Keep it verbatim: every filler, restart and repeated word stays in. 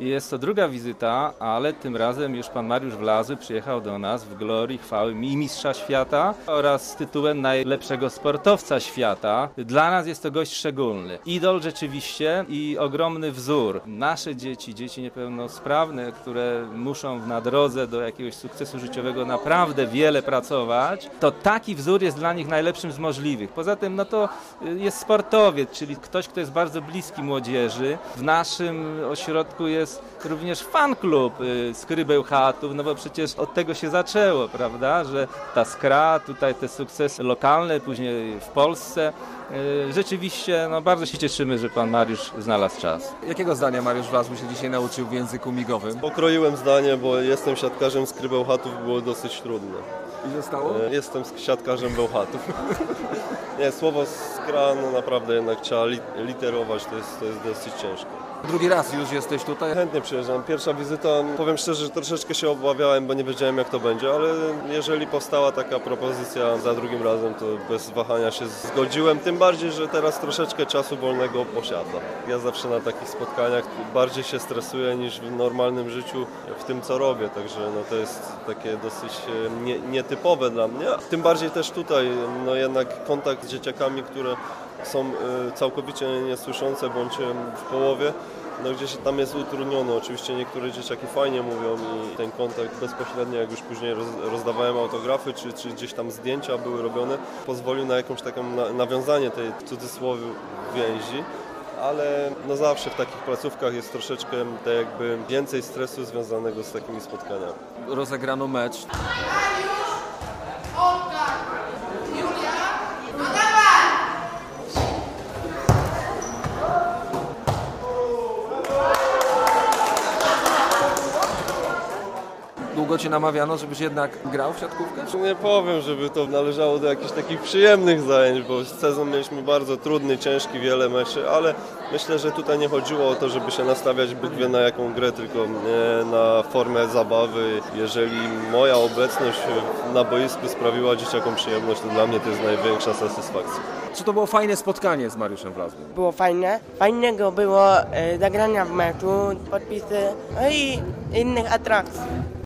Jest to druga wizyta, ale tym razem już pan Mariusz Wlazły przyjechał do nas w glorii chwały i mistrza świata oraz z tytułem najlepszego sportowca świata. Dla nas jest to gość szczególny. Idol rzeczywiście i ogromny wzór. Nasze dzieci, dzieci niepełnosprawne, które muszą na drodze do jakiegoś sukcesu życiowego naprawdę wiele pracować, to taki wzór jest dla nich najlepszym z możliwych. Poza tym no to jest sportowiec, czyli ktoś, kto jest bardzo bliski młodzieży. W naszym ośrodku jest również fan klub Skry Bełchatów, no bo przecież od tego się zaczęło, prawda, że ta Skra, tutaj te sukcesy lokalne, później w Polsce. Rzeczywiście no, bardzo się cieszymy, że pan Mariusz znalazł czas. Jakiego zdania Mariusz Wlazły się dzisiaj nauczył w języku migowym? Pokroiłem zdanie, bo jestem siatkarzem Skry Bełchatów, było dosyć trudne. I zostało? Jestem siatkarzem Bełchatów. Nie, słowo Skra no naprawdę jednak trzeba literować, to jest, to jest dosyć ciężko. Drugi raz już jesteś tutaj? Chętnie przyjeżdżam. Pierwsza wizyta, powiem szczerze, że troszeczkę się obawiałem, bo nie wiedziałem jak to będzie, ale jeżeli powstała taka propozycja za drugim razem, to bez wahania się zgodziłem. Tym bardziej, że teraz troszeczkę czasu wolnego posiadam. Ja zawsze na takich spotkaniach bardziej się stresuję niż w normalnym życiu w tym co robię, także no to jest takie dosyć nie, nietypowe dla mnie. Tym bardziej też tutaj, no jednak kontakt z dzieciakami, które są całkowicie niesłyszące bądź w połowie, no gdzieś tam jest utrudnione. Oczywiście niektóre dzieciaki fajnie mówią i ten kontakt bezpośredni, jak już później rozdawałem autografy, czy, czy gdzieś tam zdjęcia były robione, pozwolił na jakąś taką nawiązanie tej w cudzysłowie więzi. Ale no zawsze w takich placówkach jest troszeczkę tak jakby więcej stresu związanego z takimi spotkaniami. Rozegrano mecz. Długo cię namawiano, żebyś jednak grał w siatkówkę? Nie powiem, żeby to należało do jakichś takich przyjemnych zajęć, bo sezon mieliśmy bardzo trudny, ciężki, wiele meczy, ale myślę, że tutaj nie chodziło o to, żeby się nastawiać Bóg wie na jaką grę, tylko na formę zabawy. Jeżeli moja obecność na boisku sprawiła dzieciakom przyjemność, to dla mnie to jest największa satysfakcja. Czy to było fajne spotkanie z Mariuszem Wlazłym? Było fajne. Fajnego było e, zagrania w meczu, podpisy no i innych atrakcji.